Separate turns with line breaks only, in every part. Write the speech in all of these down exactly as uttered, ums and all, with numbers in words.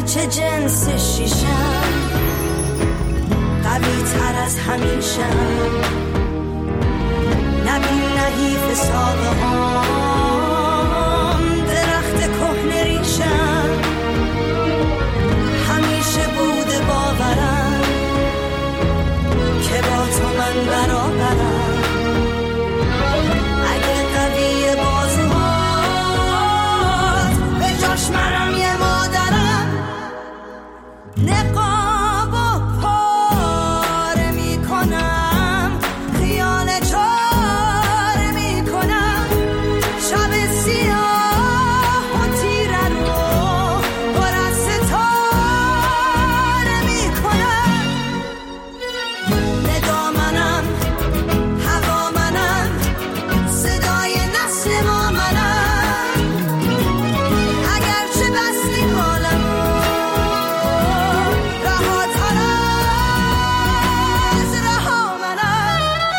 هرچه جنس شیشم قوی تر از همیشم نبین نحیف ساقهام درخت کهنه ریشم همیشه بوده باورم که با تو من برابرم اگه قوی بازوهات به جاش منم یه مادرم نقاب و پاره می کنم خیال چاره می کنم شب سیاه و تیره رو پر از ستاره می کنم ندا منم هوا منم صدای نسل ما منم اگرچه بستی حالمو رهاتر از رها منم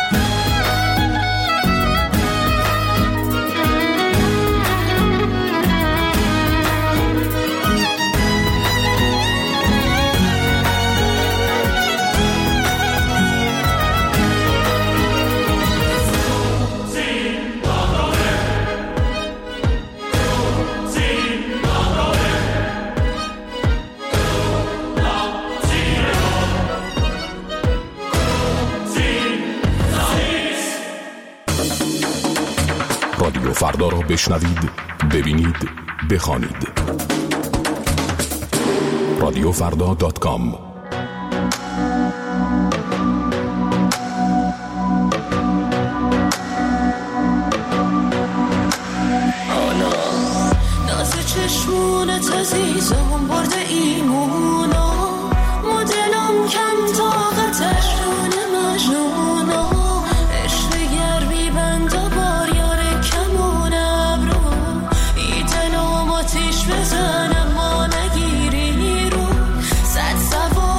رادیو فردا را بشنوید، ببینید، بخوانید. رادیو فردا دات کام.
ناز چشمونت عزیزم برده ایمونا مدلم کم طاقتش رونه مجنونا عشق گرمی بند و بار یار کمون ابرو ای دلم آتیش بزنم ما نگیری رو صد سوار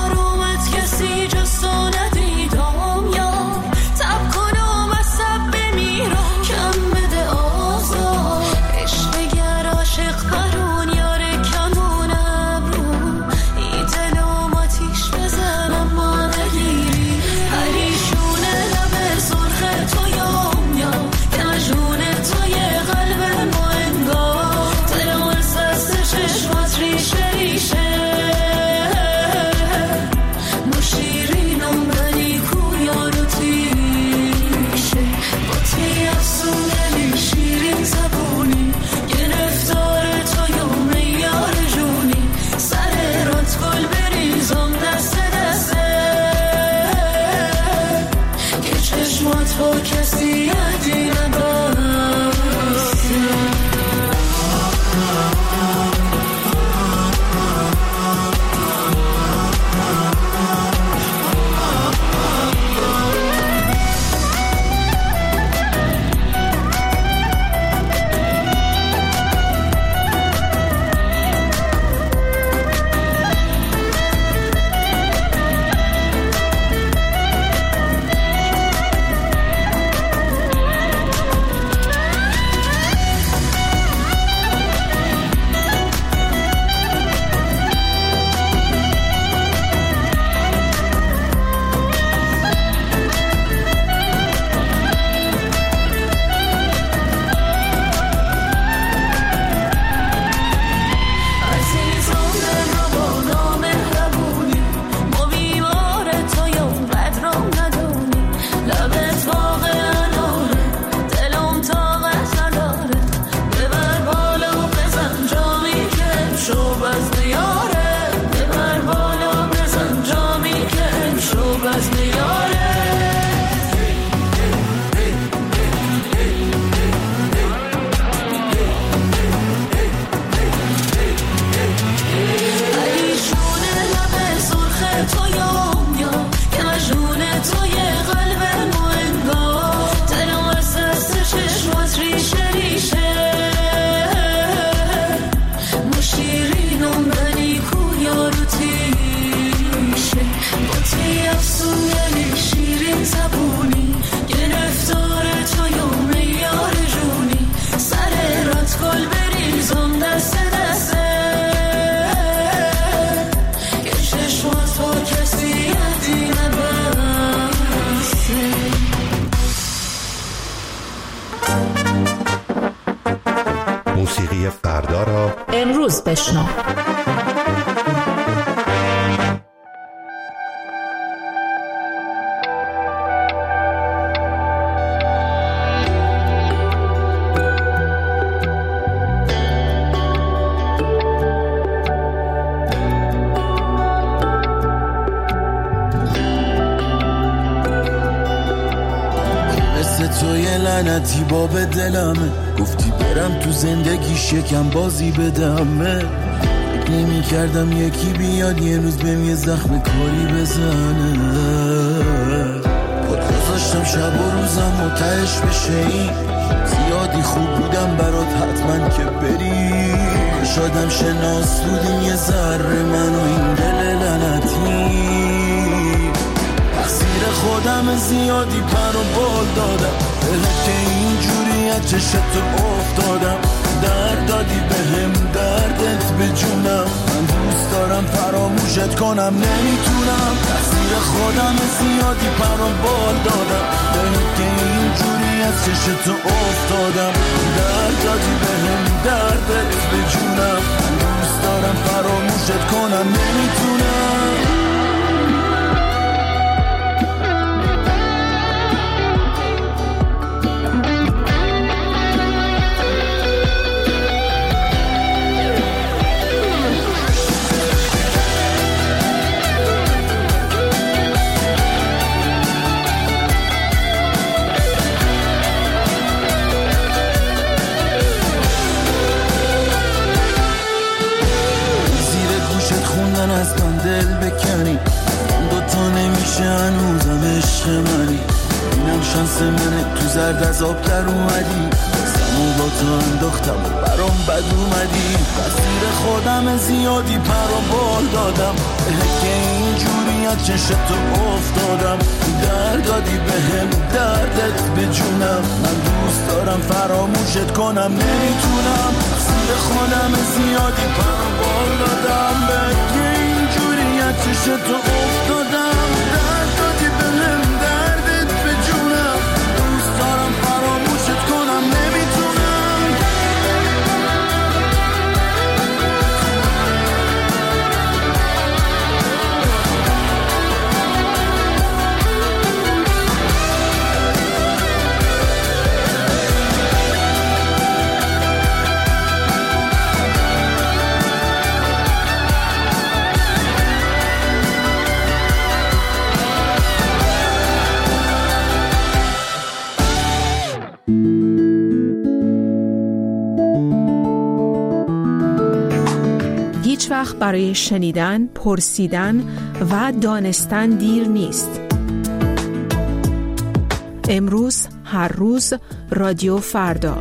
بشنو.
لعنتی باب دلمه، گفتی برم تو زندگی شکم بازی بدمه. فکر نمی کردم یکی بیاد یه روز بهم یه زخم کاری بزنه. خود گذاشتم شب و روزم و تهش بشه این زیادی خوب بودم برات حتما که بری. شادم شناس بودیم یه ذره من و این دل لعنتی. تقصیر خودم زیادی پر و بال دادم که اینجوری از چشتو افتادم. درد دادی بهم دردت به جونم، من دوست دارم فراموشت کنم نمیتونم. تقصیر خودم زیادی پر و بال دادم که اینجوری از چشتو افتادم. درد دادی بهم دردت به جونم، من دوست دارم فراموشت کنم نمیتونم. از من دل بکنی دوتا نمیشه هنوزم عشق منی. اینم شانس منه تو زرد از آب در اومدی. سمو با تو انداختم و برام بد اومدی. تقصیر خودم زیادی پر و بال دادم که اینجوری از چشتو افتادم. درد دادی بهم دردت به جونم، من دوست دارم فراموشت کنم نمیتونم. تقصیر خودم زیادی پر و بال دادم که اینجوری از چشتو افتادم. درد دادی بهم دردت به جونم، دوست دارم فراموشت کنم نمیتونم.
هیچ وقت برای شنیدن، پرسیدن و دانستن دیر نیست. امروز، هر روز، رادیو فردا.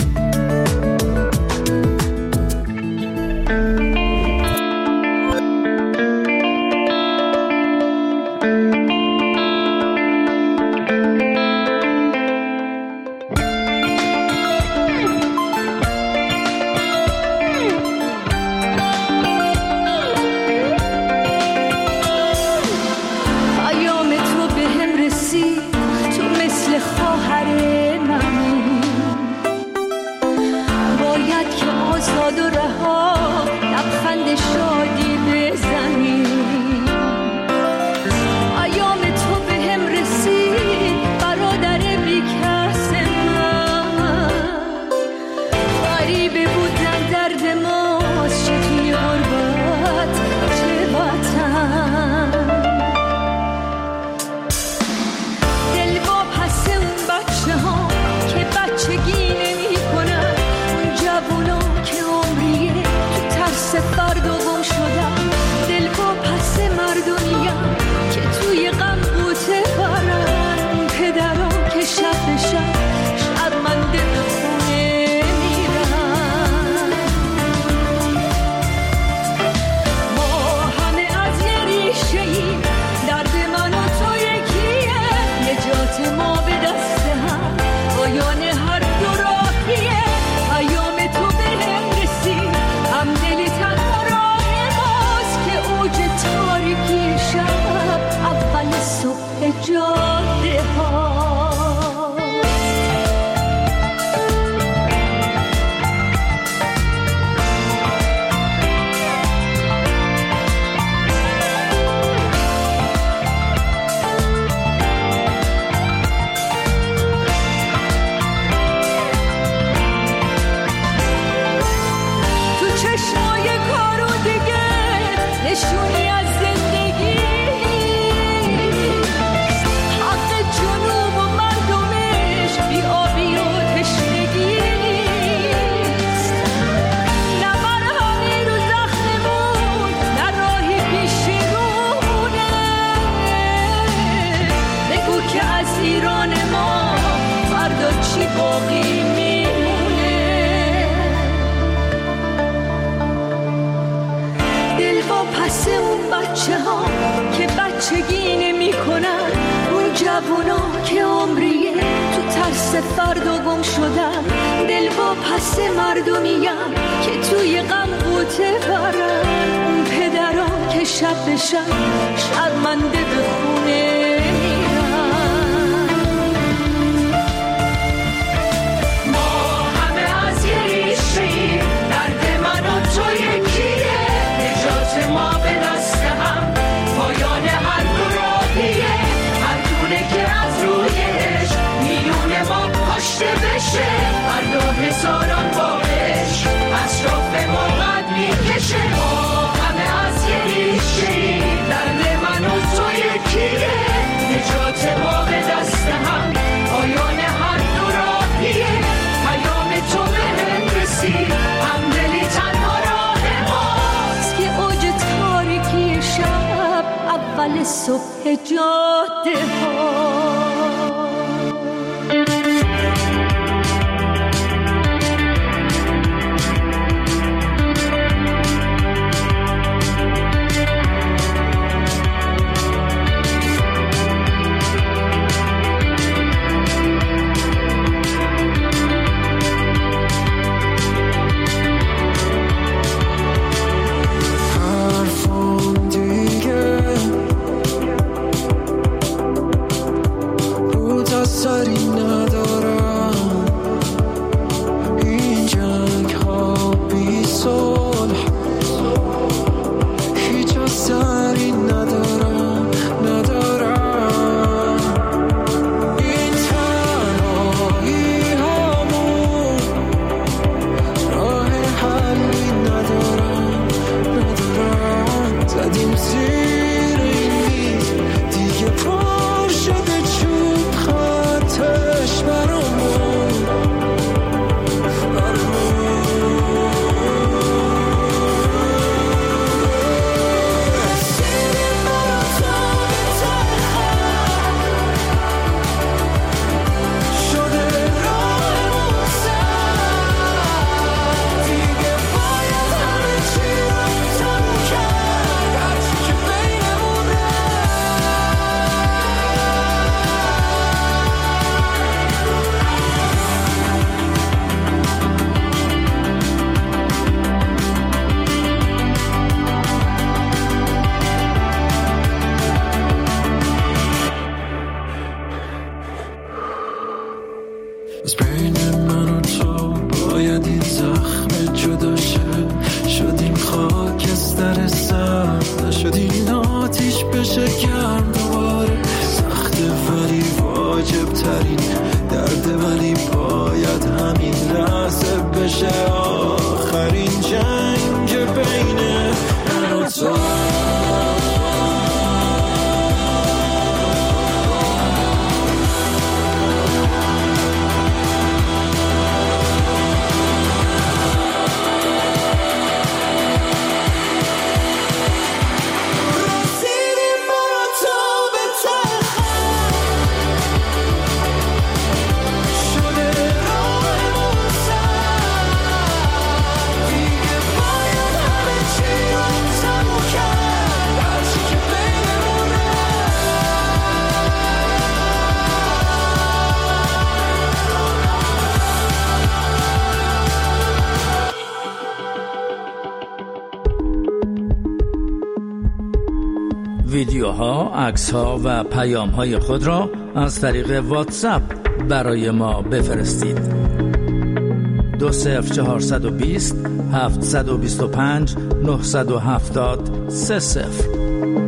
اون بچه ها که بچگی نمی کنن، اون جوونا که عمریه تو ترس فردا گم شدن، دل با پس مردمیم که توی غم قوطه برن، اون پدران که شب به شب شرمنده به خونه میرن. ما همه از یه ریشه‌ایم، درد من و تو یکیه، نجات ما به دست هم، پایان هر دو راهیه، هر دونه که از رویش میون ما کشته بشه، هر دو هزاران بارش اطراف ما قد میکشه. ما همه از یه ریشه‌ایم، درد من و تو یکیه، نجات ما به دست هم، پایان هر دو راهیه، پیام تو به هم رسید، همدلی تنها راه ماست که اوج تاریکی شب اول صبح جاده ها.
سری ندارم، این جنگ ها بی صلح، هیچ سری ندارم ندارم، این تنهایی همون راه حلی ندارم ندارم، زدیم زیر این میز دیگه پر شده چوب خطش برامون از بین من و تو باید این زخم جدا شه، شدیم خاکستر سرد، نشدیم آتیش بشه گرم دوباره، سخته ولی واجب ترین درد، ولی باید همین لحظه بشه آخرین جنگ بین من و تو.
ویدیوها، عکس‌ها و پیام‌های خود را از طریق واتساپ برای ما بفرستید. دو صفر چهارصد و بیست هفتصد و بیست و پنج نهصد و هفتاد سه صفر.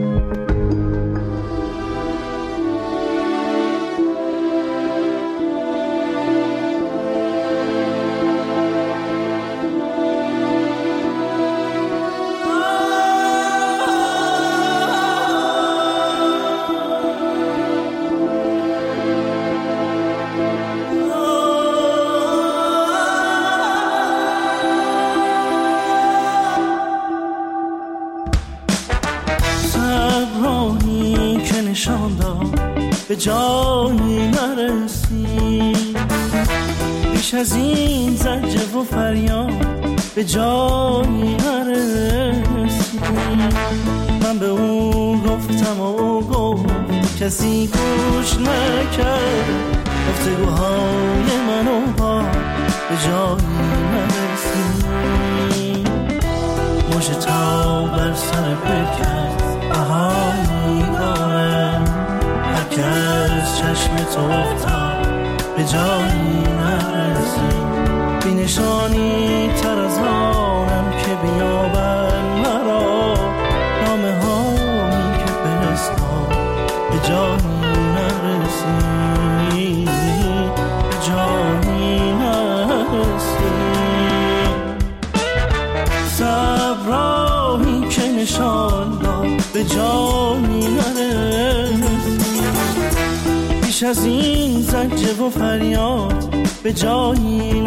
به جایی نرسید، بیش از این زجر و فریاد به جایی نرسید. من به او گفتم و او گفت کسی گوش نکرد گفتگوهای منو با به جایی نرسید مژه تا بر سر بکرد بهایی دارم هر که از چشم تو افتاد به جایی نرسید بی نشانی تر از آنم که بیابن مرا نامه هایی که فرستاد به جایی نرسید به جایی نرسید صبراهی که نشان داد به جایی نرسید بیش از این زجه و فریاد به جایی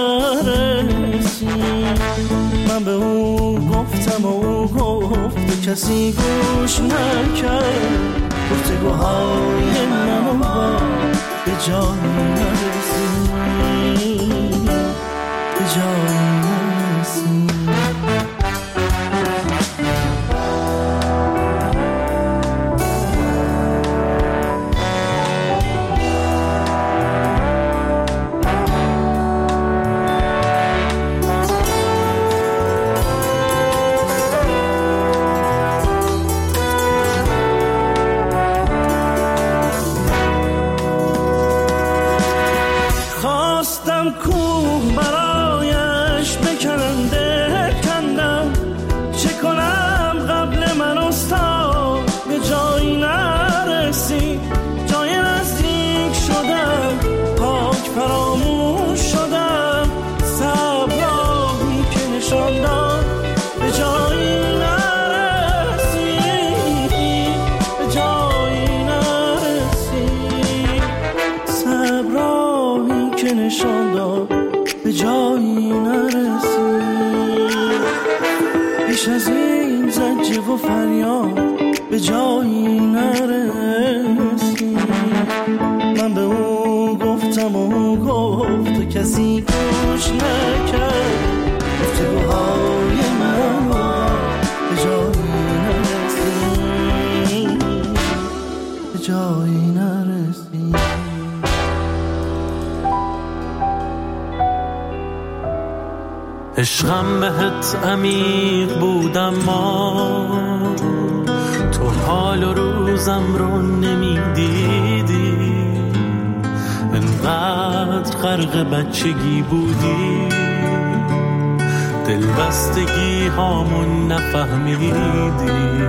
نرسید من به او گفتم و او گفت کسی گوش نکرد گفتگوهای منو با به جایی نرسید به جایی نرسید از این زجه و فریاد به جایی نرسید من به او گفتم و او گفت و کسی گوش نکرد گفتگوهای من به جایی نرسید به جایی نرسید
عشقم بهت عمیق بودم ما تو حال و روزم رو نمیدیدی انقدر غرق بچگی بودی دلبستگی هامون نفهمیدی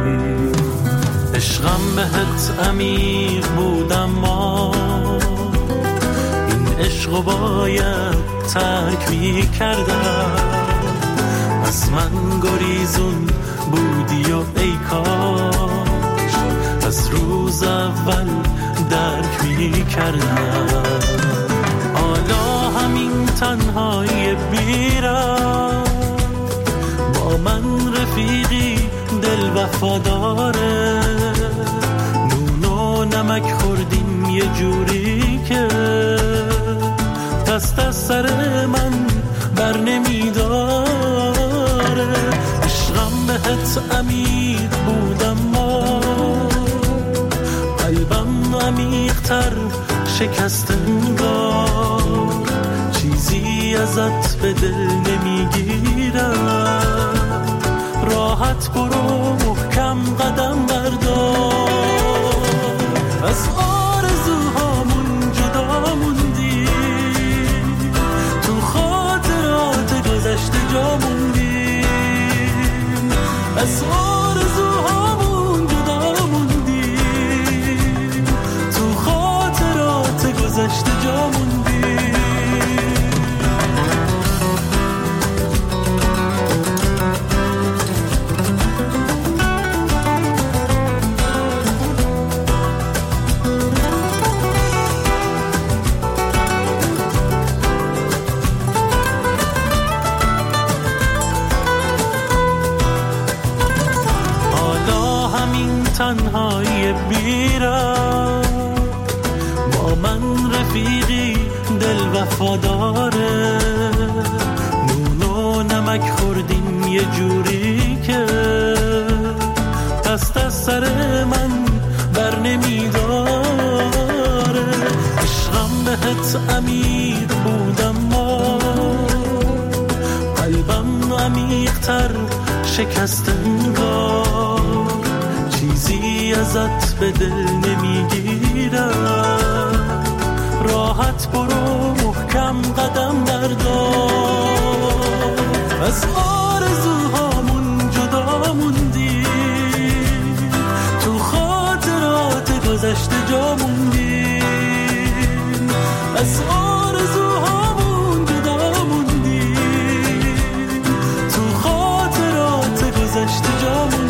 عشقم بهت عمیق بودم ما این عشقو باید ترک می کردم از من گریزون بودی و ای کاش از روز اول درک می کردم حالا همین تنهای بیرم با من رفیقی دل وفاداره نون و نمک خوردیم یه جوری که دست از سر من بر نمیداره عشقم بهت عمیق بودم ما قلبم عمیق‌تر شکست انگار چیزی ازت به دل نمیگیرم راحت برو محکم قدم بردار از آرزوهامون جدا موندی تو خاطرات گذشته جا موندی از آرزوهامون جدا موندی تو خاطرات گذشته جا موندی تنهای بیرم با من رفیقی دل وفاداره نون و نمک خوردیم یه جوری که دست از سر من بر نمیداره. عشقم بهت عمیق بودم ما قلبم عمیق‌تر شکست انگار. چیزی ازت به دل نمیگیرم، راحت برو محکم قدم بردار. از آرزوهامون جدا موندی، تو خاطرات گذشته جا موندی. از آرزوهامون جدا موندی، تو خاطرات گذشته جا موندی.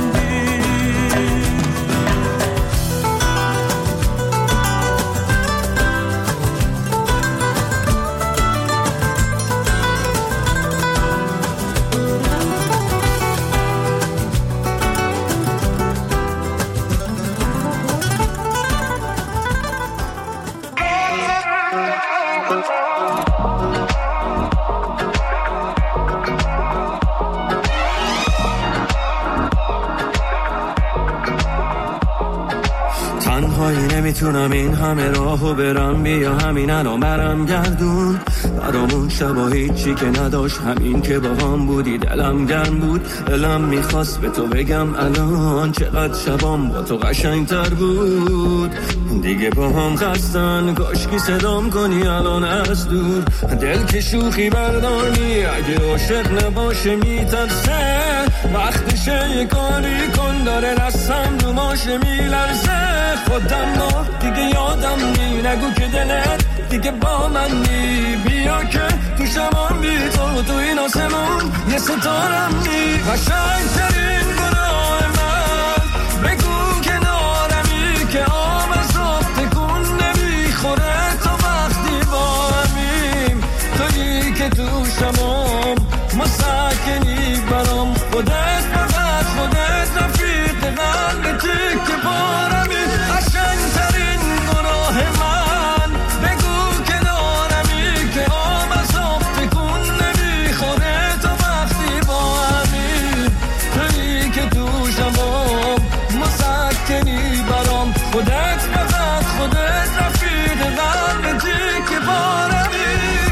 نمیتونم این همه راهو برم، بیا همین الان برم گردون. برامون شبا هیچی که نداشت، همین که با هم بودی دلم گرم بود. دلم میخواست به تو بگم الان چقدر شبام با تو قشنگتر بود. دیگه با هم خستن کاشکی صدام کنی الان از دور. دل که شوخی برداری اگه عاشق نباشه میترسه. وقتشه یه کاری کن داره رسم دوماشه میلرزه. خودم با دیگه یادم نی، نگو که دلت دیگه با من نی. بیا که تو شمان بی تو تو این آسمون یه ستارم نی. قشنگترین گناه من بگو کنارمی که آب از آب تکون نمیخوره. تا وقتی با همیم تویی که تو شمان مسکنی برام. خودت فقط خودت رفیق قلب تک بارمی. قشنگترین گناه من بگو کنارمی که آب از آب تکون نمیخوره. تا وقتی با همین تویی که تو شبام مسکنی برام. خودت فقط خودت رفیق قلب تک بارمی.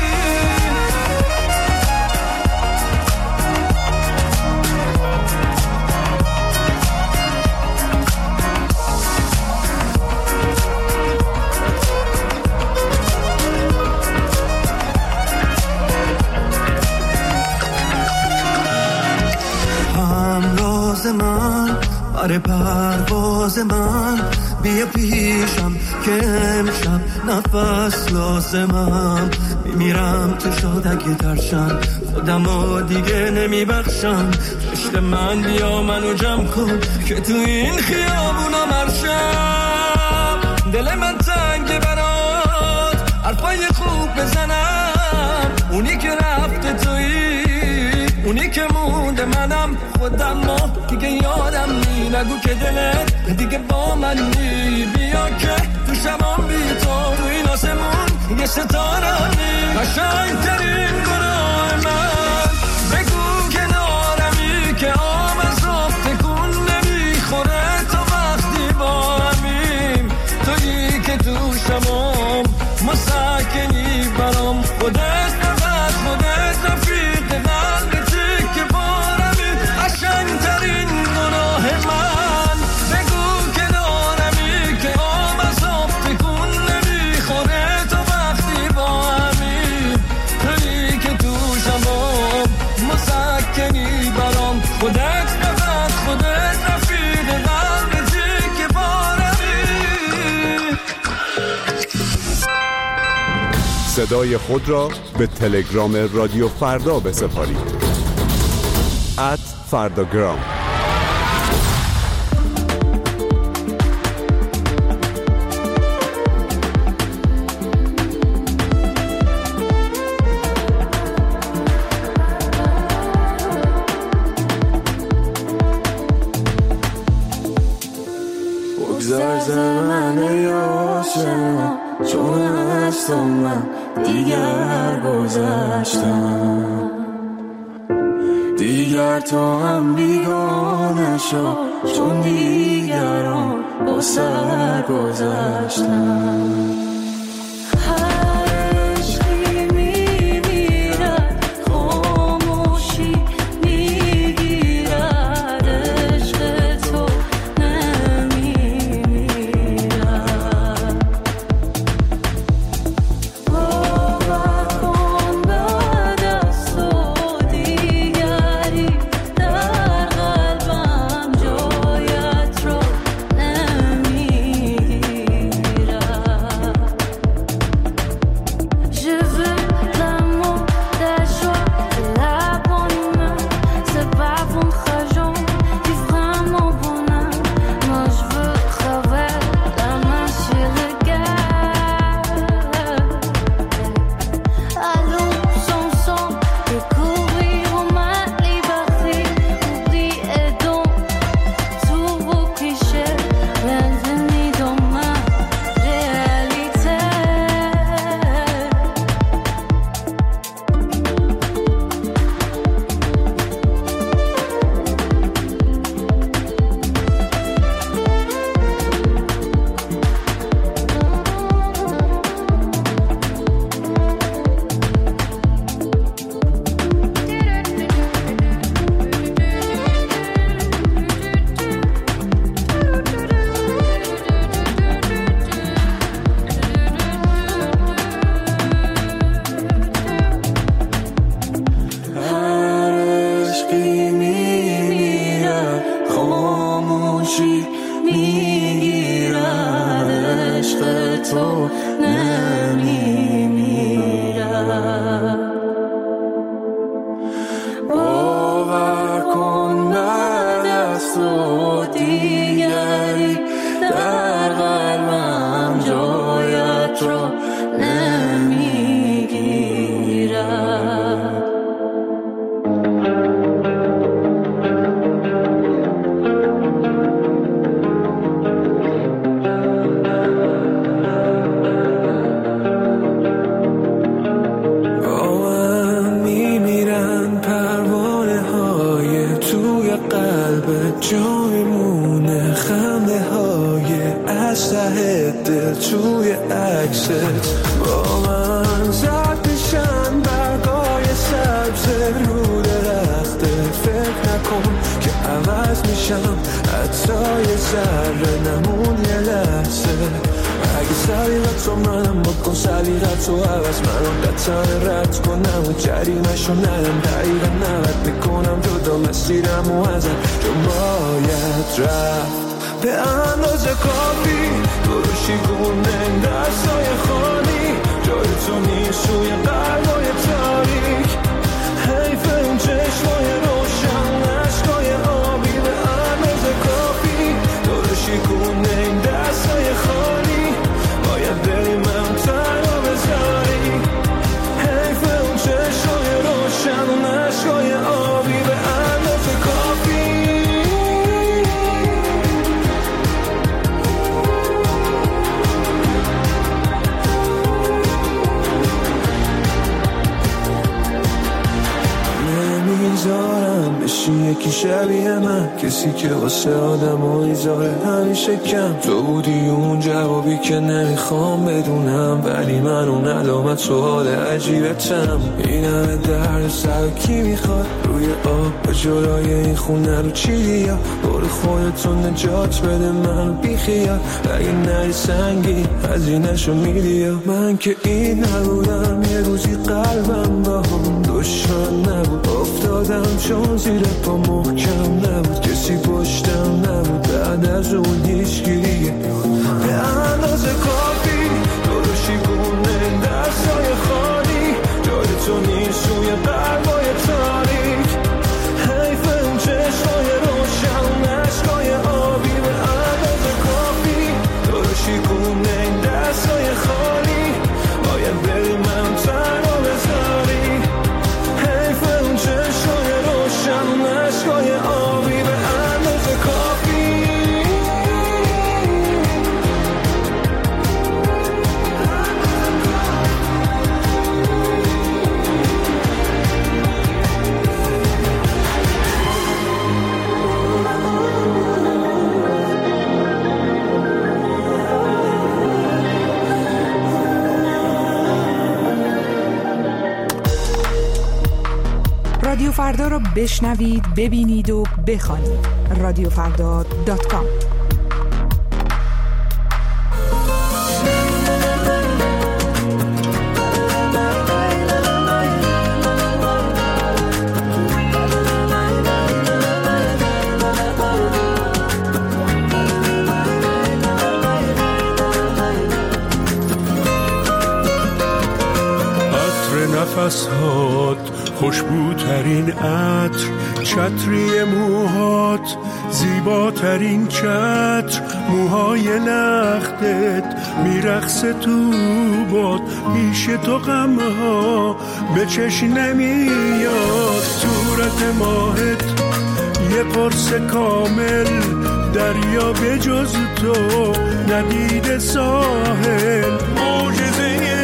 من برای پرواز من بیا پیشم که امشب نفس لازمم. میمیرم تو شاد اگه ترشم خودم رو دیگه نمیبخشم. عشق من بیا منو جمع کن که تو این خیابونا مرشم. دل من تنگه برات حرفای خوب بزنم. اونی که رفته تویی اونی که مونده منم. خودم ما دیگه یادم نی، نگو که دلت دیگه با من نی. بیا که تو شبام بی تو روی این آسمون یه ستاره نی. قشنگترین گناه من بگو کنارمی که آب از آب تکون نمیخوره. تا وقتی با همیم تویی که تو شبام مسکنی برام. خودت فقط خودت رفیق قلب تک بارمی. قشنگترین گناه من بگو کنارمی که آب از آب تکون نمیخوره. تا وقتی با همین تویی که تو شبام مسکنی برام. خودت فقط خودت رفیق قلب تک بارمی.
صدای خود را به تلگرام رادیو فردا بسپارید. ات فرداگرام.
بگذار زمن یاشم چون از تو من دیگر گذشتم. دیگر دیگر تو هم بیگانه شو، چون دیگران با سر گذشتن.
کسی که واسه آدم و ایزاره همیشه کم تو بودی اون جوابی که نمیخوام بدونم، ولی من اون علامت سوال عجیبتم. این همه درد سر کی میخواد روی آب به جلای این خونه رو چیدی یا برو خودتون نجات بده من بیخیال. اگه نری سنگی هزینه‌شو میدی یا من که این نبودم یه روزی قلبم با هم دشمن نبود، افتادم چون زیر پا محکم نبود، کسی پشتم نبود بعد از اون هیچ گیریه به اندازه کافی درشی گونه دستای خالی جای تو نیست روی قلبای تاریک. حیف اون چشمای روشن عشقای آبی به اندازه کافی درشی گونه دستای خالی باید بری من تنها بذاری. حیف اون چشمای روشن عشقای آبی به اندازه کافی.
فردا را بشنوید، ببینید و بخوانید. رادیو فردا دات کام.
نفس‌هات خوشبوترین عطر، چتری موهات زیباترین چتر، موهای لختت میرقصه تو باد، پیش تو غمها به چشم نمیاد، صورت ماهت یه قرص کامل، دریا به جز تو ندید ساحل، معجزه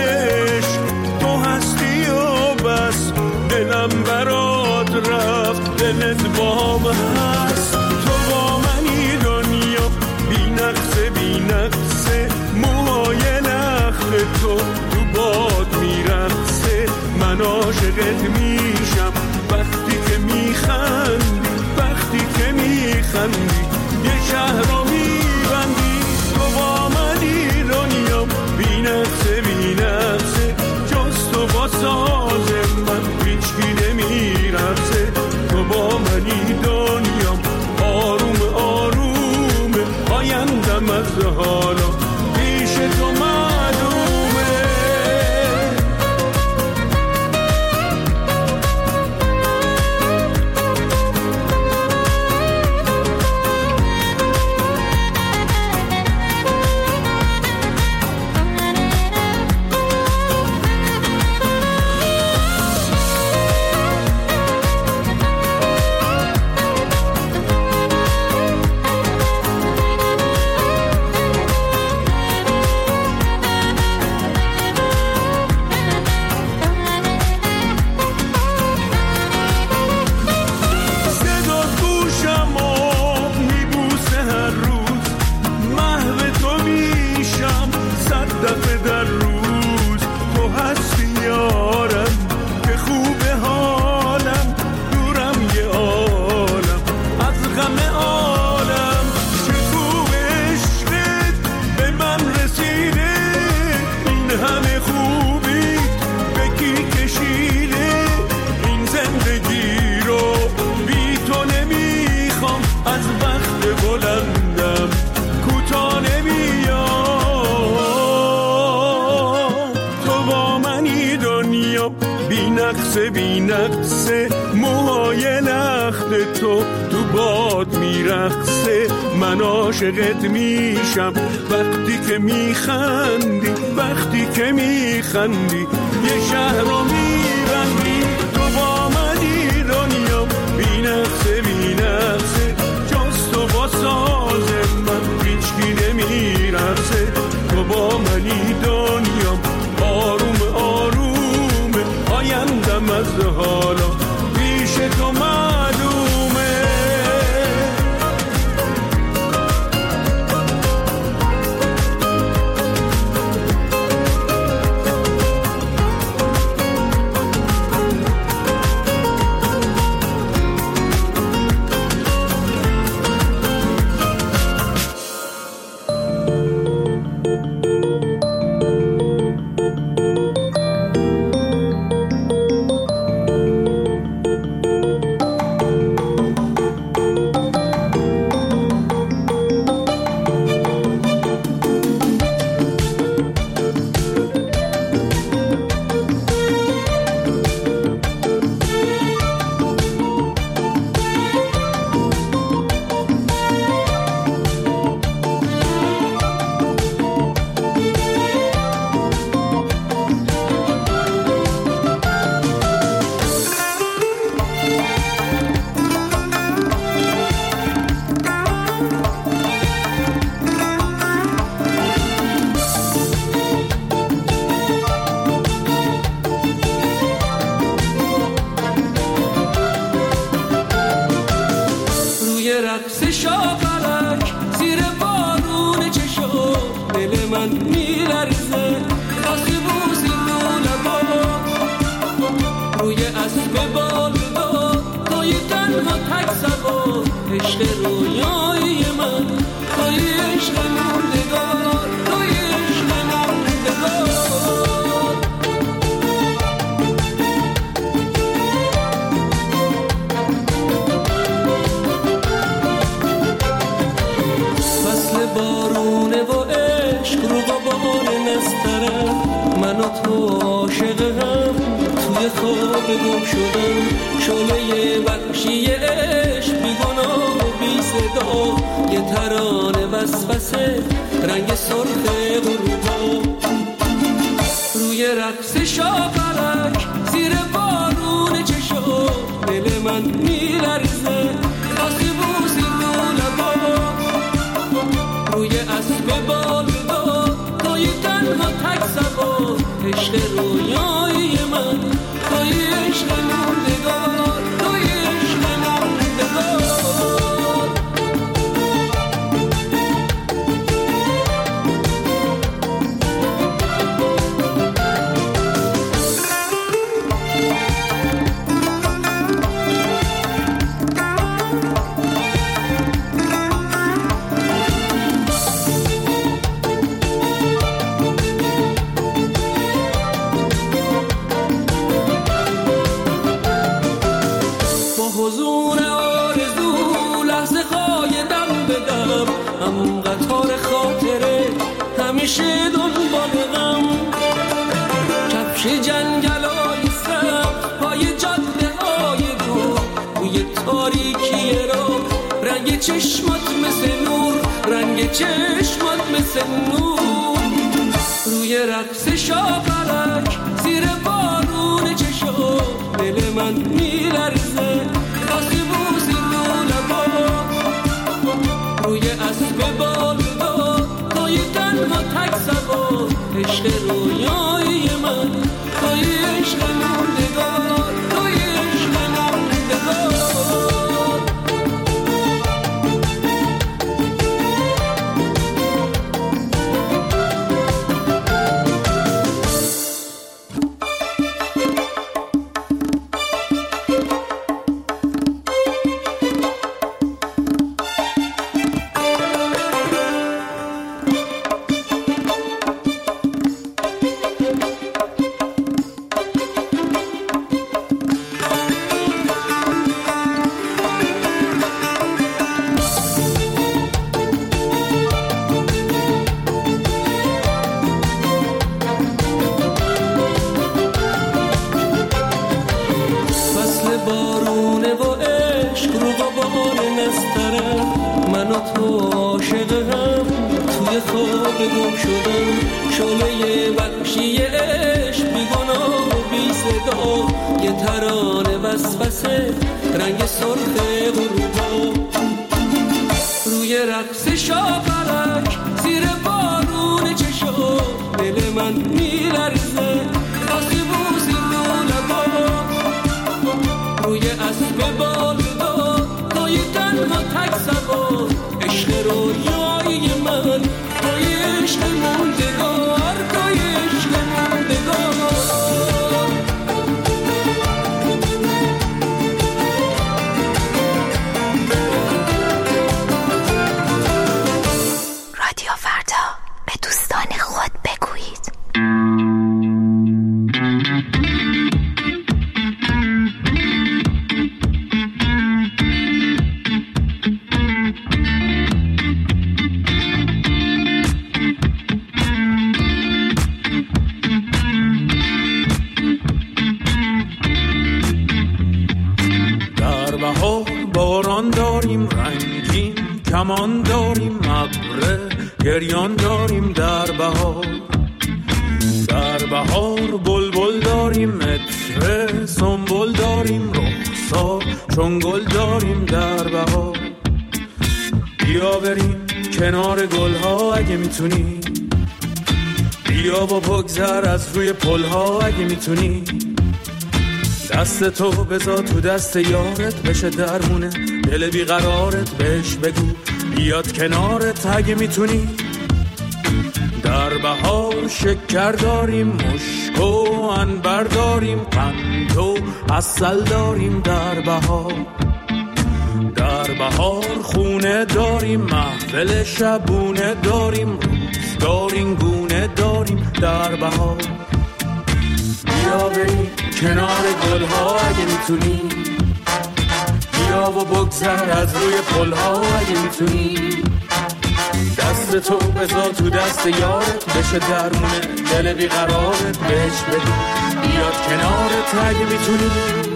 بس دلم برات رفت، دلت بام هست، تو با منی دنیا بی نقصه بی نقصه، موهای لخت تو تو باد میرقصه، من عاشقت میشم وقتی که میخندی، وقتی که میخندی یه شهر رو میبندی، تو با منی دنیا بی نقصه بی نقصه، جز تو با ساز من هیچکی نمیرقصه، تو با منی دنیام آروم آروم، آیندم از حالا پیش تو معلومه. بی نقصه موهای لخت تو تو باد میرقصه، من عاشقت میشم وقتی که میخندی، وقتی که میخندی یه شهر رو میبندی، تو با منی دنیا بی نقصه بی نقصه، جز تو با ساز من هیچکی نمیرقصه، تو با منی دنیا آروم آروم، آیندم از حالا پیش تو معلومه.
روی اسب بالدار نسترم، من و تو عاشق هم توی خواب گم شدم. شعله وحشی عشق بی گناه و بی صدا، یه ترانه وسوسه رنگ سرخ غروبا. روی رقص شاپرک زیر بارون چشم دل من میلرزه، آسی بوسی رو لبا. روی اسب بالدا توی تنها تک سوار، عشق رویایی من توی عشق موندگار، توی عشق موندگار. همیشه دنبال غم، کفش جنگلای سبز پای جاده های دور، بوی تاریکی را رنگ چشمات مثل نور، رنگ چشمات مثل نور. روی رقص شاپرک زیر بارون چشم دل من میلرزه، آسی بوسی رو لبا. روی اسب بالدا توی تنها تک سوار، عشق رویایی من توی عشق موندگار، توی عشق موندگار.
کمان داریم ابر گریان داریم در بهار، در بهار بلبل داریم عطر سنبل داریم رخسار چون گل داریم در بهار. بیا بریم کنار گلها اگه میتونی، بیا با بگذر از روی پلها اگه میتونی. دست تو بذار تو دست یارت بشه درمونه دل بیقرارت، بهش بگو بیاد کنارت اگه میتونی. در بهار شکر داریم مشک و عنبر داریم، قند و عسل داریم در بهار. در بهار خونه داریم محفل شبونه داریم، روزگار این گونه داریم در بهار. بیا بریم کنار گلها اگه میتونی، بیا و بگذر از روی پلها اگه میتونی. دست تو بذار تو دست یارت، بشه درمونه دل بیقرارت، بهش بگو بیاد کنارت اگه میتونی.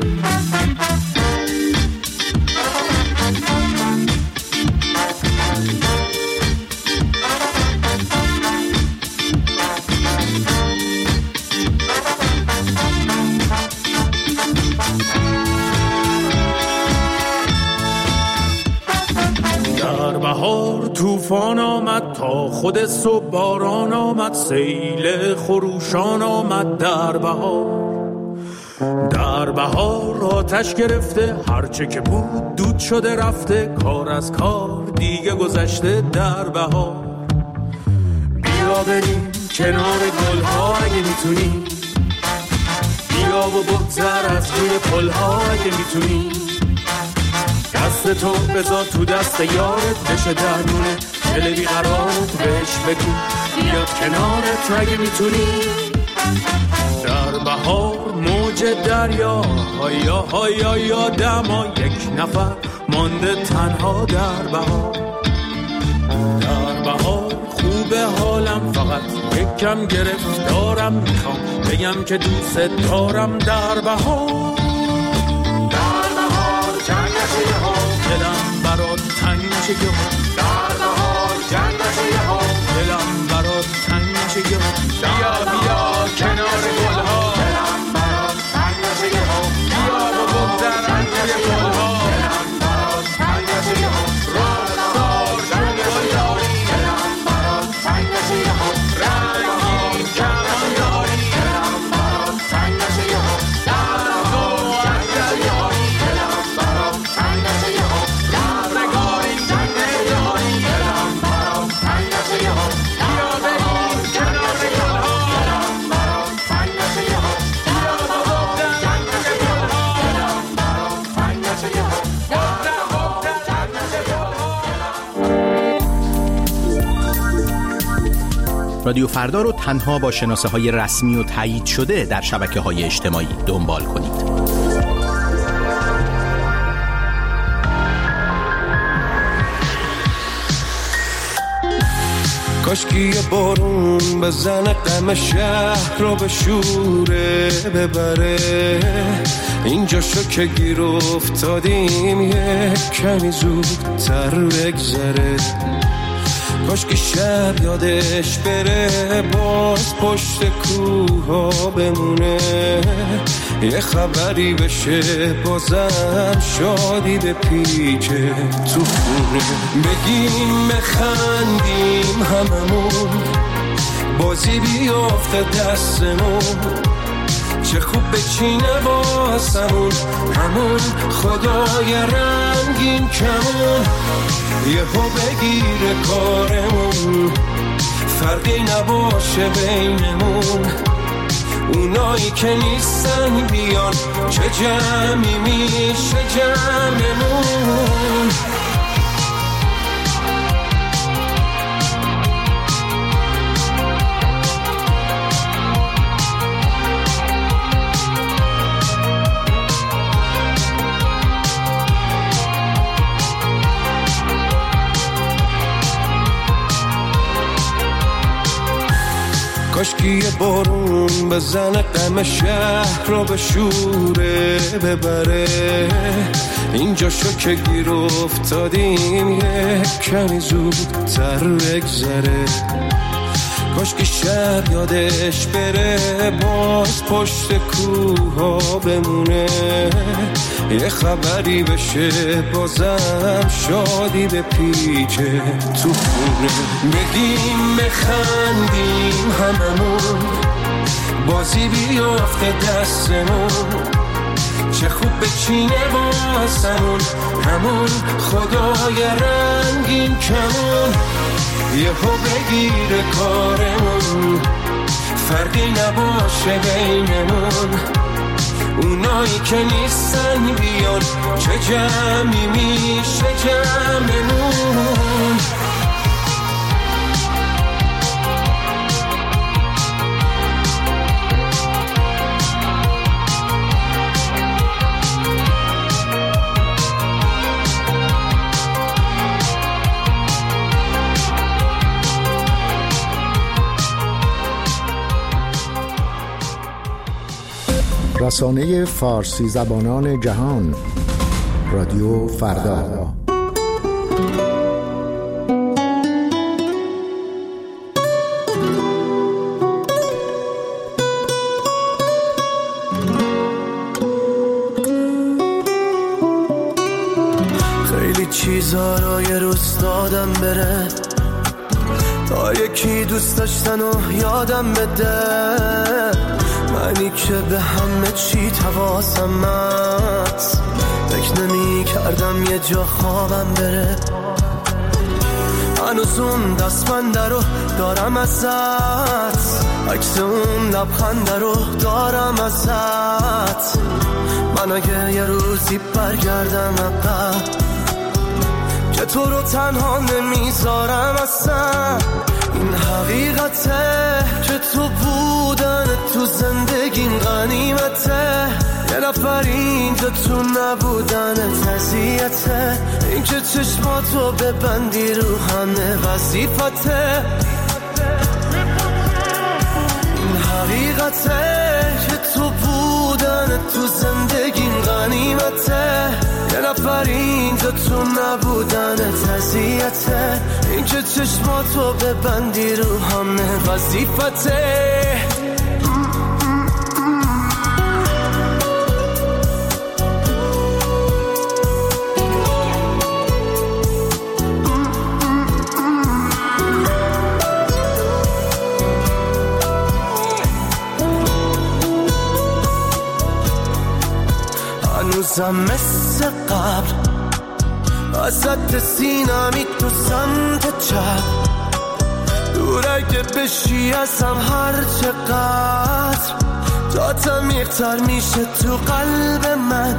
در بهار طوفان آمد تا خود صبح باران آمد، سیل خروشان آمد در بهار. در بهار آتش گرفته هرچه که بود دود شده رفته، کار از کار دیگه گذشته در بهار. بیا بریم کنار گلها اگه میتونی، بیا و بگذر از روی پلها اگه میتونی. دست تو بذار تو دست یارت، بشه درمونه دل بیقرارت، بهش بگو بیاد کنارت اگه میتونی. در بهار موج دریا هایا هایا یادم ها، یک نفر مانده تنها در بهار. در بهار خوبه حالم، فقط یک کم گرفتارم، میخوام بگم که دوست دارم. در بهار در بهار جنگ نشه یه ها، دلم برات تنگ نشه یه ها. در بهار جنگ نشه یه ها، دلم برات تنگ نشه یه ها. بیا بیا کنار گلها، دلم برات تنگ نشه یه ها. بیا و بگذر از روی گلها، دلم برات تنگ نشه یه ها. رفتار جنگ گلداری، دلم برات تنگ نشه یه ها. رنگین کمان داری، دلم برات تنگ نشه یه ها. در تو از دریایی، دلم برات تنگ نشه یه ها. در نگاری جنگ داری، دلم برات تنگ نشه یه ها. بیا بریم کنار گلها، دلم برات تنگ نشه یه ها. بیا و بگذر جنگ گلها، دلم برات تنگ نشه یه ها. بگذر بگذر جنگ نشه گلها.
رادیو فردا رو تنها با شناسه های رسمی و تایید شده در شبکه های اجتماعی دنبال کنید.
کاشکی یه بارون بزنه غم شهر رو به شوره ببره، اینجا شو که گیر افتادیم یه کمی زودتر بگذره. کاشکی شب یادش بره باز پشت کوها بمونه، یه خبری بشه بازم شادی به پیچه تو خونه. بگیم بخندیم هممون، بازی بیافته دستمون، چه خوب بچینه واسمون همون خدای رنگین کمون. یهو بگیره کارمون، فرقی نباشه بینمون، اونایی که نیستن بیان چه جمعی میشه جمعمون. کاشکی یه بارون بزنه غم شهر رو به شوره ببره، اینجا شو که گیر افتادیم یه کمی زودتر بگذره. کاشکی شب یادش بره باز پشت کوها بمونه، یه خبری بشه بازم شادی به پیچه تو خونه. بگیم بخندیم هممون، بازی بیافته دستمون، چه خوب بچینه واسمون همون خدای رنگین کمون. یهو بگیره کارمون، فرقی نباشه بینمون، اونایی که نیستن بیان چه جمعی میشه جمعمون.
رسانه فارسی زبانان جهان، رادیو فردا.
خیلی چیزا رو یه روز دادم بره تا یکی دوست داشتن و یادم بده، منی که به همه چی حواسم هست، فکر نمی کردم یه جا خوابم بره. هنوز اون دستبنده رو دارم ازت، عکس اون لبخنده رو دارم ازت. من اگه یه روزی برگردم عقب که تو رو تنها نمیذارم اصلا، این حقیقته که تو بودن تو زندگیم غنیمته، یه نفر اینجا تو نبودن تزیته، این که چشماتو ببندی رو همه وظیفته، این حقیقته که تو بودن تو زندگیم غنیمته، یه نفر اینجا تو نبودن تزیته، این که چشماتو ببندی رو همه وظیفته. هنوزم مثل قبل ازت سینمی تو سمت چپ، دور اگه بشی ازم هر چقدر جات عمیق‌تر میشه تو قلب من.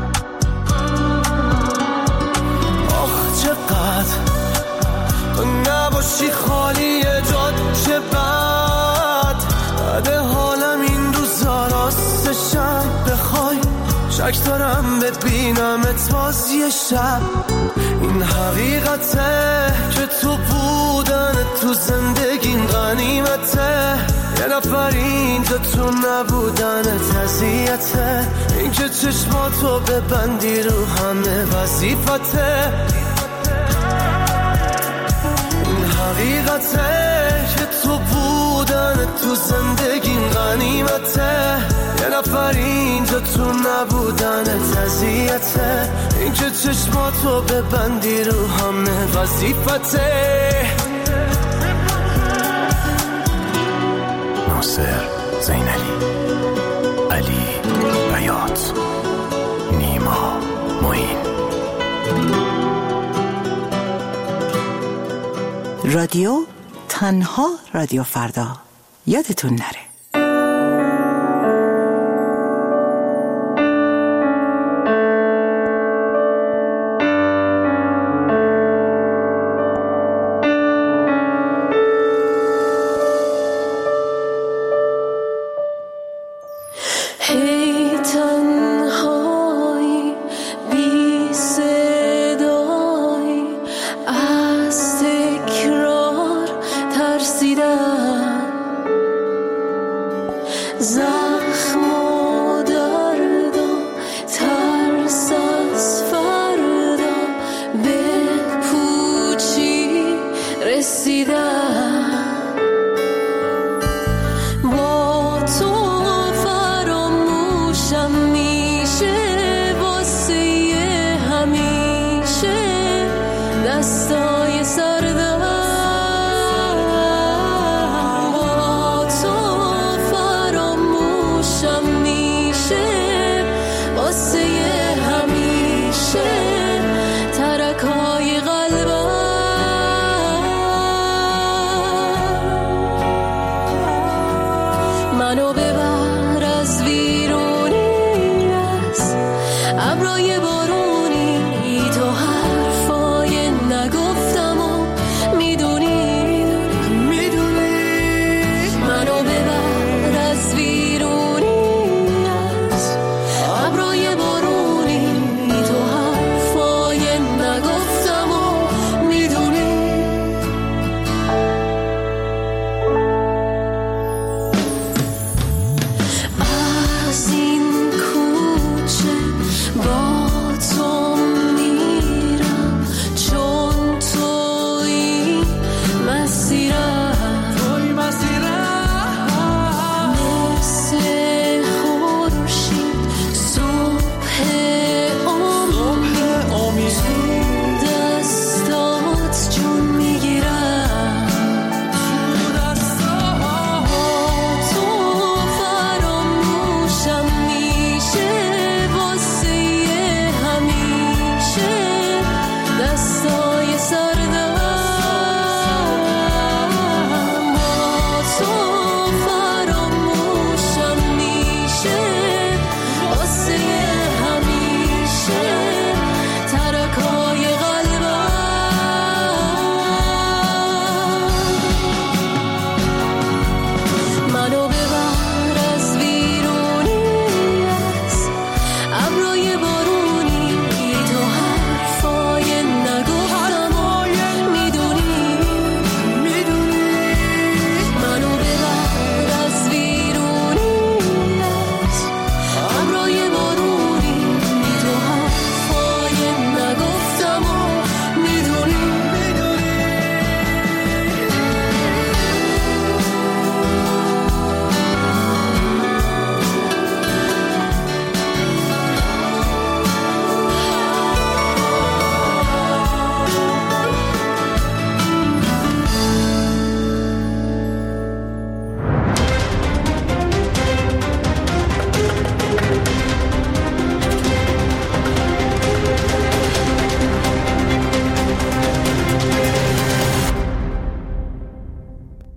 آخ چقدر تو نباشی خالی جات چه بد، بده حالم این روزا راستشم بخوای، شک دارم ببینمت باز یه شب، این حقیقته که تو بودن تو زندگیم غنیمته، یه نفر اینجا تو نبودن تزیته، این که چشماتو ببندی رو همه وظیفته، این حقیقته که تو بودن تو زندگیم غنیمته، یه نفر اینجا تو نبودن تزیته، این که چشماتو ببندی رو همه وظیفته.
ناصر زینالی، علی بیات، نیما معین.
رادیو تنها رادیو فردا، یادتون نره.
ترسیدم